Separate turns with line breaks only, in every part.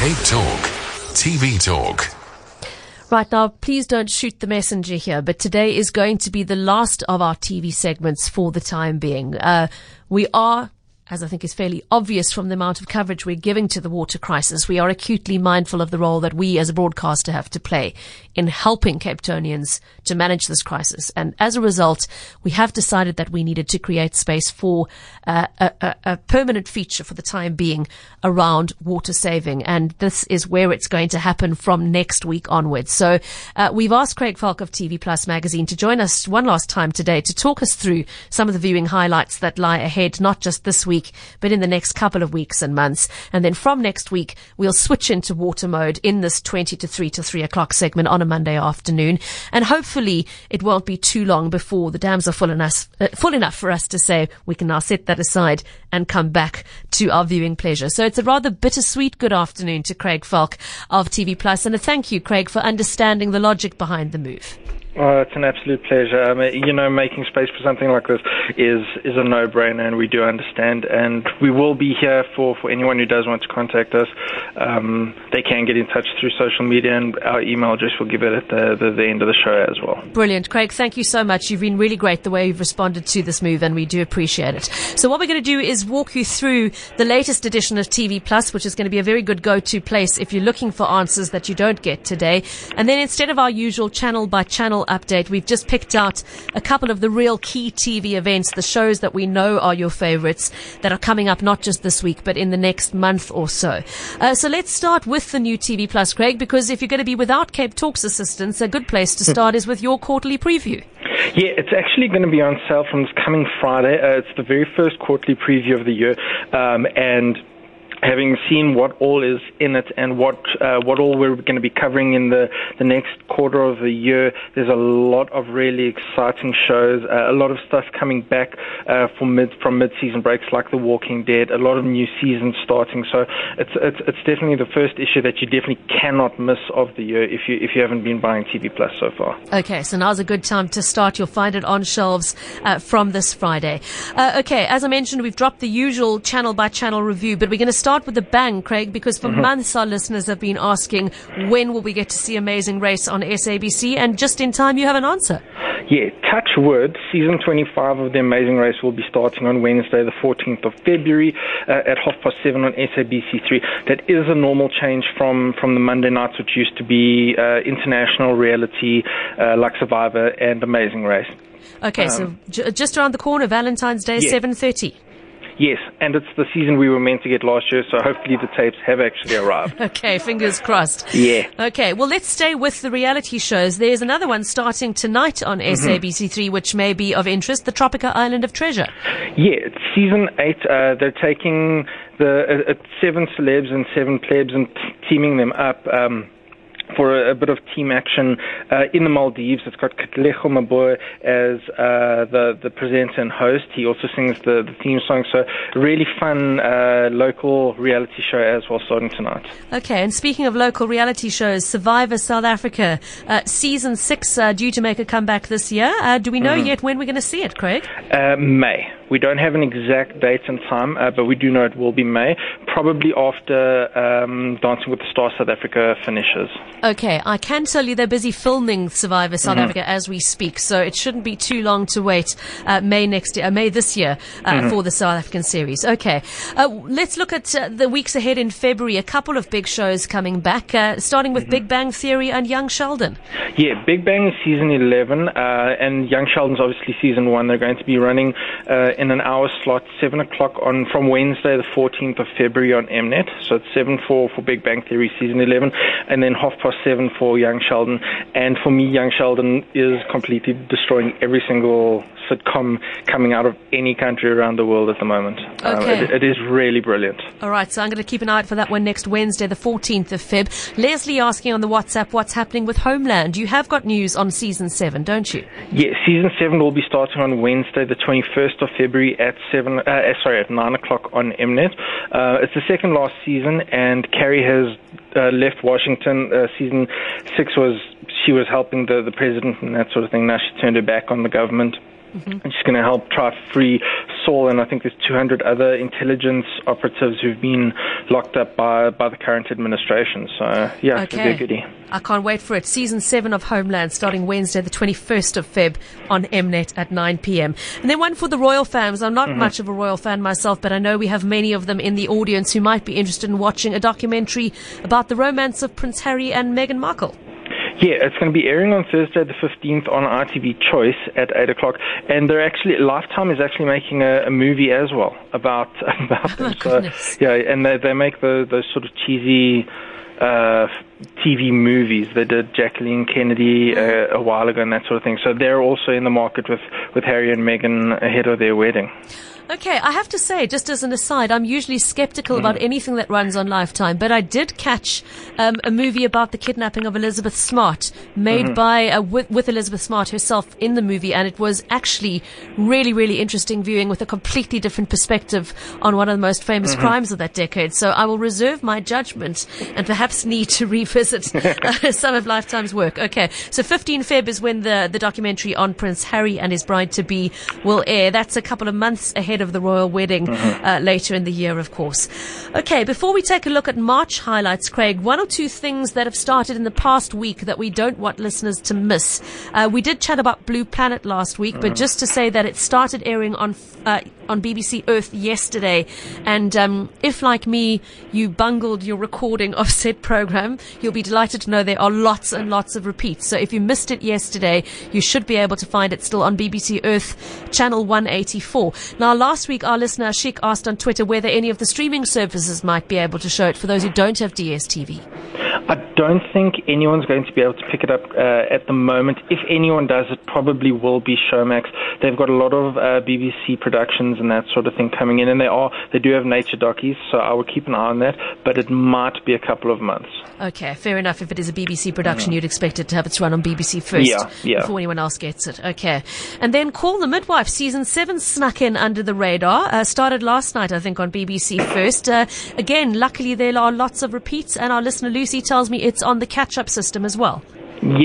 Cape Talk, TV Talk.
Right now, please don't shoot the messenger here, but today is going to be the last of our TV segments for the time being. We are, as I think is fairly obvious from the amount of coverage we're giving to the water crisis, we are acutely mindful of the role that we as a broadcaster have to play in helping Cape Townians to manage this crisis. And as a result, we have decided that we needed to create space for a permanent feature for the time being around water saving. And this is where it's going to happen from next week onwards. So we've asked Craig Falk of TV Plus magazine to join us one last time today to talk us through some of the viewing highlights that lie ahead, not just this week, but in the next couple of weeks and months. And then from next week, we'll switch into water mode in this 20 to 3 to 3 o'clock segment on a Monday afternoon. And hopefully it won't be too long before the dams are full enough for us to say we can now set that aside and come back to our viewing pleasure. So it's a rather bittersweet good afternoon to Craig Falk of TV Plus. And a thank you, Craig, for understanding the logic behind the move.
Oh, it's an absolute pleasure. Making space for something like this is a no-brainer, and we do understand. And we will be here for anyone who does want to contact us. They can get in touch through social media, and our email address will give it at the end of the show as well.
Brilliant. Craig, thank you so much. You've been really great the way you've responded to this move, and we do appreciate it. So what we're going to do is walk you through the latest edition of TV Plus, which is going to be a very good go-to place if you're looking for answers that you don't get today. And then instead of our usual channel-by-channel update, we've just picked out a couple of the real key TV events, the shows that we know are your favorites that are coming up not just this week but in the next month or so. So let's start with the new TV Plus, Craig, because if you're going to be without Cape Talk's assistance, a good place to start is with your quarterly preview.
Yeah, it's actually going to be on sale from this coming Friday. It's the very first quarterly preview of the year, and having seen what all is in it and what all we're going to be covering in the next quarter of the year, there's a lot of really exciting shows, a lot of stuff coming back from mid-season breaks like The Walking Dead, a lot of new seasons starting. So it's definitely the first issue that you definitely cannot miss of the year if you haven't been buying TV Plus so far.
Okay, so now's a good time to start. You'll find it on shelves from this Friday. Okay, as I mentioned, we've dropped the usual channel-by-channel review, but we're going to start with a bang, Craig, because for months our listeners have been asking when will we get to see Amazing Race on SABC, and just in time you have an answer.
Yeah, touch wood, season 25 of The Amazing Race will be starting on Wednesday, the 14th of February at 7:30 on SABC3. That is a normal change from the Monday nights, which used to be international reality like Survivor and Amazing Race.
Okay, so just around the corner, Valentine's Day, 7:30.
Yes, and it's the season we were meant to get last year, so hopefully the tapes have actually arrived.
Okay, fingers crossed.
Yeah.
Okay, well, let's stay with the reality shows. There's another one starting tonight on SABC3, which may be of interest, The Tropica Island of Treasure.
Yeah, it's season 8. They're taking 7 celebs and 7 plebs and teaming them up for a bit of team action in the Maldives. It's got Katlego Maboe as the presenter and host. He also sings the theme song. So really fun local reality show as well starting tonight. Okay,
and speaking of local reality shows, Survivor South Africa, season 6 due to make a comeback this year. Do we know yet when we're going to see it, Craig?
May. We don't have an exact date and time, but we do know it will be May, probably after Dancing with the Stars South Africa finishes.
Okay, I can tell you they're busy filming Survivor South Africa as we speak, so it shouldn't be too long to wait May this year for the South African series. Okay, let's look at the weeks ahead in February. A couple of big shows coming back, starting with Big Bang Theory and Young Sheldon.
Yeah, Big Bang is season 11, and Young Sheldon's obviously season 1. They're going to be running in an hour slot, 7 o'clock from Wednesday, the 14th of February on Mnet. So it's 7 for Big Bang Theory season 11, and then 7:30 for Young Sheldon. And for me, Young Sheldon is completely destroying every single sitcom coming out of any country around the world at the moment.
Okay.
It is really brilliant.
All right, so I'm going to keep an eye out for that one next Wednesday, the 14th of Feb. Leslie asking on the WhatsApp what's happening with Homeland. You have got news on season 7, don't you?
Yeah, season 7 will be starting on Wednesday, the 21st of February at 9 o'clock on Mnet. It's the second last season, and Carrie has left Washington. Season 6 she was helping the president and that sort of thing. Now she turned her back on the government. And she's going to help try free Saul, and I think there's 200 other intelligence operatives who've been locked up by the current administration. So, yeah, it's a very goodie.
I can't wait for it. Season 7 of Homeland starting Wednesday, the 21st of Feb on Mnet at 9 p.m. And then one for the royal fans. I'm not much of a royal fan myself, but I know we have many of them in the audience who might be interested in watching a documentary about the romance of Prince Harry and Meghan Markle.
Yeah, it's going to be airing on Thursday the 15th on ITV Choice at 8 o'clock. And Lifetime is actually making a movie as well about them.
Goodness.
Yeah, and they make those sort of cheesy TV movies. They did Jacqueline Kennedy a while ago and that sort of thing. So they're also in the market with Harry and Meghan ahead of their wedding.
Okay, I have to say, just as an aside, I'm usually skeptical about anything that runs on Lifetime, but I did catch a movie about the kidnapping of Elizabeth Smart, made by with Elizabeth Smart herself in the movie, and it was actually really, really interesting viewing with a completely different perspective on one of the most famous crimes of that decade. So I will reserve my judgment and perhaps need to revisit some of Lifetime's work. Okay, so 15 Feb is when the documentary on Prince Harry and his bride-to-be will air. That's a couple of months ahead of the royal wedding later in the year, of course. Okay, before we take a look at March highlights, Craig, one or two things that have started in the past week that we don't want listeners to miss. We did chat about Blue Planet last week, but just to say that it started airing on BBC Earth yesterday, and if, like me, you bungled your recording of said program, you'll be delighted to know there are lots and lots of repeats. So if you missed it yesterday, you should be able to find it still on BBC Earth channel 184. Now, last week our listener Ashik asked on Twitter whether any of the streaming services might be able to show it for those who don't have DSTV.
I don't think anyone's going to be able to pick it up at the moment. If anyone does, it probably will be Showmax. They've got a lot of BBC productions and that sort of thing coming in, and they do have nature dockies, so I will keep an eye on that, but it might be a couple of months.
Okay, fair enough. If it is a BBC production, you'd expect it to have its run on BBC first before anyone else gets it. Okay. And then Call the Midwife, Season 7 snuck in under the radar. Started last night, I think, on BBC First. Again, luckily there are lots of repeats, and our listener Lucy tells me it's on the catch-up system as well.
Yeah,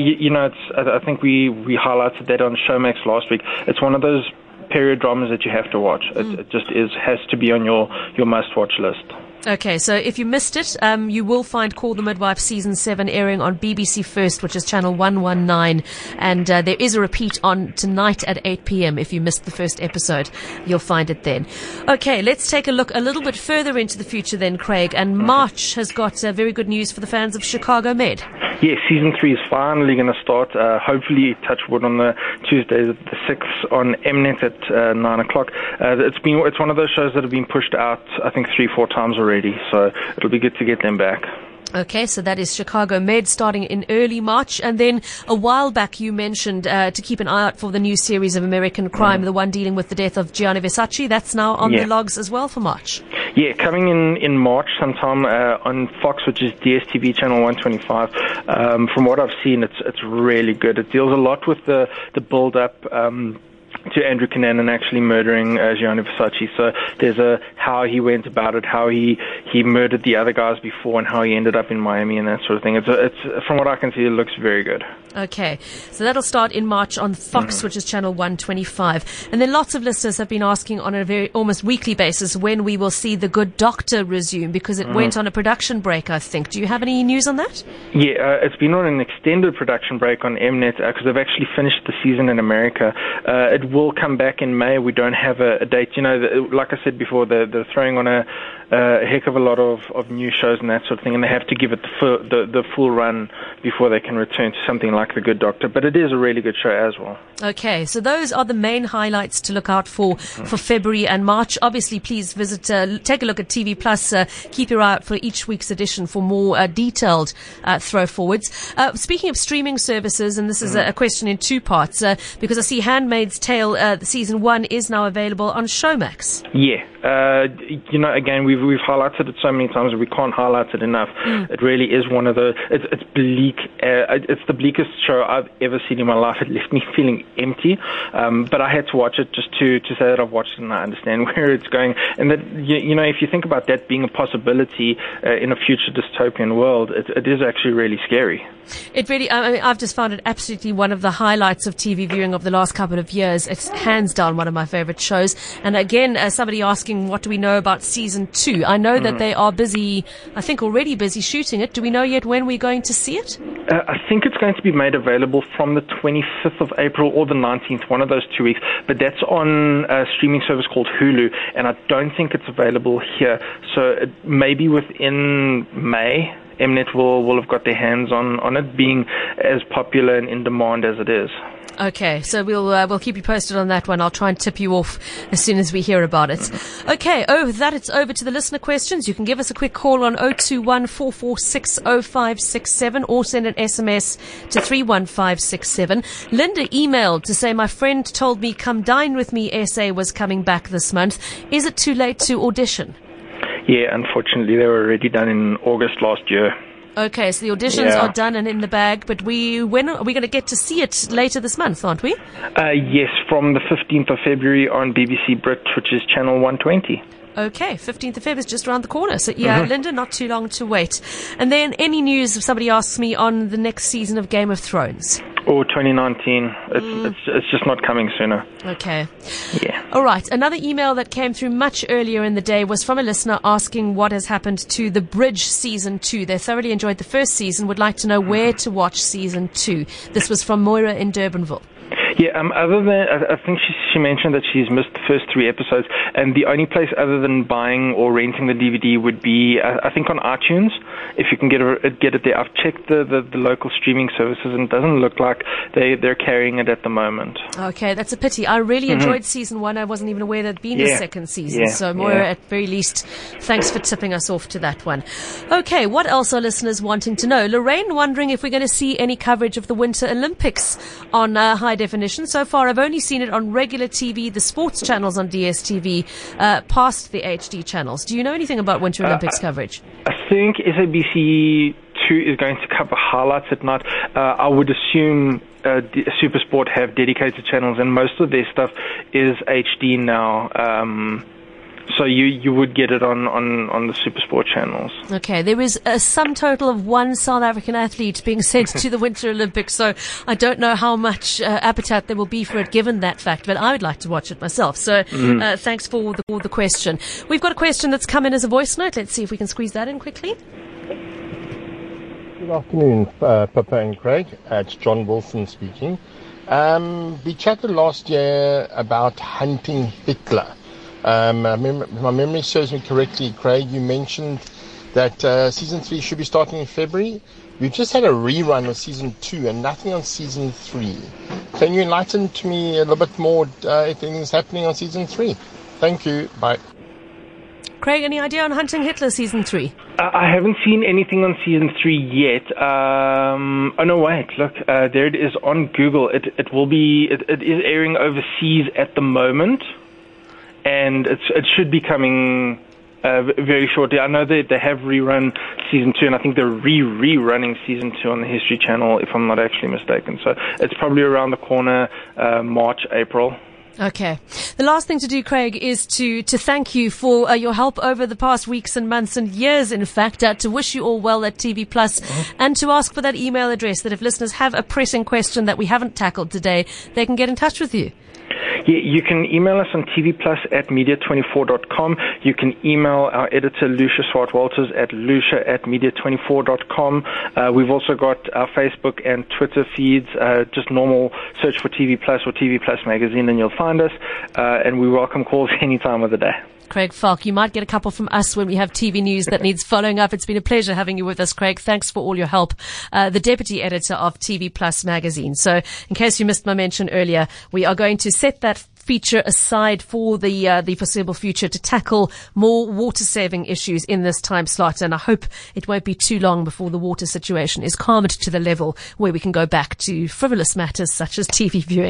I think we highlighted that on Showmax last week. It's one of those period dramas that you have to watch. It just has to be on your must-watch list.
Okay, so if you missed it, you will find Call the Midwife Season 7 airing on BBC First, which is channel 119, and there is a repeat on tonight at 8 p.m. If you missed the first episode, you'll find it then. Okay, let's take a look a little bit further into the future then, Craig, and March has got very good news for the fans of Chicago Med.
Yeah, Season 3 is finally going to start, hopefully, touch wood, on the Tuesday the 6th on Mnet at 9 o'clock. It's one of those shows that have been pushed out, I think, 3-4 times already, so it'll be good to get them back.
Okay, so that is Chicago Med starting in early March. And then a while back you mentioned to keep an eye out for the new series of American Crime, the one dealing with the death of Gianni Versace. That's now on the logs as well for March.
Yeah, coming in March sometime on Fox, which is DSTV channel 125. From what I've seen, it's really good. It deals a lot with the build-up to Andrew Cunanan actually murdering Gianni Versace. So there's how he went about it, how he murdered the other guys before, and how he ended up in Miami and that sort of thing. It's from what I can see, it looks very good.
Okay, so that'll start in March on Fox, which is channel 125. And then lots of listeners have been asking on a very almost weekly basis when we will see The Good Doctor resume, because it went on a production break, I think. Do you have any news on that? Yeah,
it's been on an extended production break on Mnet because they've actually finished the season in America. It will come back in May. We don't have a date. You know, like I said before, they're throwing on a heck of a lot of new shows and that sort of thing, and they have to give it the full run before they can return to something like The Good Doctor. But it is a really good show as well.
Okay, so those are the main highlights to look out for February and March. Obviously, please visit, take a look at TV Plus. Keep your eye out for each week's edition for more detailed throw forwards. Speaking of streaming services, and this is a question in two parts, because I see Handmaid's Tale season 1 is now available on Showmax.
Yeah. again, we've highlighted it so many times that we can't highlight it enough. It really is one of the, it's bleak. It's the bleakest show I've ever seen in my life. It left me feeling empty. But I had to watch it just to say that I've watched it and I understand where it's going. And that, if you think about that being a possibility in a future dystopian world, it is actually really scary.
It really, I've just found it absolutely one of the highlights of TV viewing of the last couple of years. It's hands down one of my favorite shows. And again, somebody asking, what do we know about season 2? I know that they are busy, I think already busy shooting it. Do we know yet when we're going to see it?
I think it's going to be made available from the 25th of April or the 19th, one of those 2 weeks. But that's on a streaming service called Hulu, and I don't think it's available here. So it maybe within May, Mnet will have got their hands on it, being as popular and in demand as it is.
Okay, so we'll keep you posted on that one. I'll try and tip you off as soon as we hear about it. Okay, with that, it's over to the listener questions. You can give us a quick call on 021 446 0567 or send an SMS to 31567. Linda emailed to say, my friend told me Come Dine With Me SA was coming back this month. Is it too late to audition?
Yeah, unfortunately, they were already done in August last year.
Okay, so the auditions are done and in the bag, but when are we going to get to see it later this month, aren't we?
Yes, from the 15th of February on BBC Brit, which is channel 120.
Okay, 15th of Feb is just around the corner. So, Linda, not too long to wait. And then any news, if somebody asks me, on the next season of Game of Thrones?
Or 2019. It's just not coming sooner.
Okay.
Yeah.
All right. Another email that came through much earlier in the day was from a listener asking what has happened to The Bridge Season 2. They thoroughly enjoyed the first season, would like to know where to watch Season 2. This was from Moira in Durbanville.
Yeah, other than, I think she mentioned that she's missed the first 3 episodes, and the only place other than buying or renting the DVD would be, I think, on iTunes, if you can get it there. I've checked the local streaming services, and it doesn't look like they're carrying it at the moment.
Okay, that's a pity. I really enjoyed season 1. I wasn't even aware there'd been a second season. So, Moira, at very least, thanks for tipping us off to that one. Okay, what else are listeners wanting to know? Lorraine wondering if we're going to see any coverage of the Winter Olympics on high definition. So far, I've only seen it on regular TV, the sports channels on DSTV, past the HD channels. Do you know anything about Winter Olympics coverage?
I think SABC 2 is going to cover highlights at night. I would assume SuperSport have dedicated channels, and most of their stuff is HD now. So you would get it on the SuperSport channels. Okay,
there is a sum total of 1 South African athlete being sent to the Winter Olympics, so I don't know how much appetite there will be for it given that fact, but I would like to watch it myself. So thanks for the question. We've got a question that's come in as a voice note. Let's see if we can squeeze that in quickly.
Good afternoon, Papa and Craig. It's John Wilson speaking. We chatted last year about hunting Hitler. My memory serves me correctly, Craig. You mentioned that season 3 should be starting in February. We've just had a rerun of season 2 and nothing on season 3. Can you enlighten to me a little bit more if anything's happening on season 3? Thank you. Bye.
Craig, any idea on Hunting Hitler season 3?
I haven't seen anything on season 3 yet. Oh no, wait, look, there it is on Google. It is airing overseas at the moment. And it should be coming very shortly. I know they have rerun season 2, and I think they're rerunning season 2 on the History Channel, if I'm not actually mistaken. So it's probably around the corner, March, April.
Okay. The last thing to do, Craig, is to thank you for your help over the past weeks and months and years, in fact, to wish you all well at TV Plus, and to ask for that email address that if listeners have a pressing question that we haven't tackled today, they can get in touch with you.
Yeah, you can email us on tvplus@media24.com. You can email our editor, Lucia Swart-Walters, at lucia@media24.com. We've also got our Facebook and Twitter feeds. Just normal search for TV Plus or TV Plus Magazine and you'll find us. And we welcome calls any time of the day.
Craig Falk, you might get a couple from us when we have TV news that needs following up. It's been a pleasure having you with us, Craig. Thanks for all your help. The deputy editor of TV Plus Magazine. So in case you missed my mention earlier, we are going to set that feature aside for the foreseeable future to tackle more water-saving issues in this time slot. And I hope it won't be too long before the water situation is calmed to the level where we can go back to frivolous matters such as TV viewing.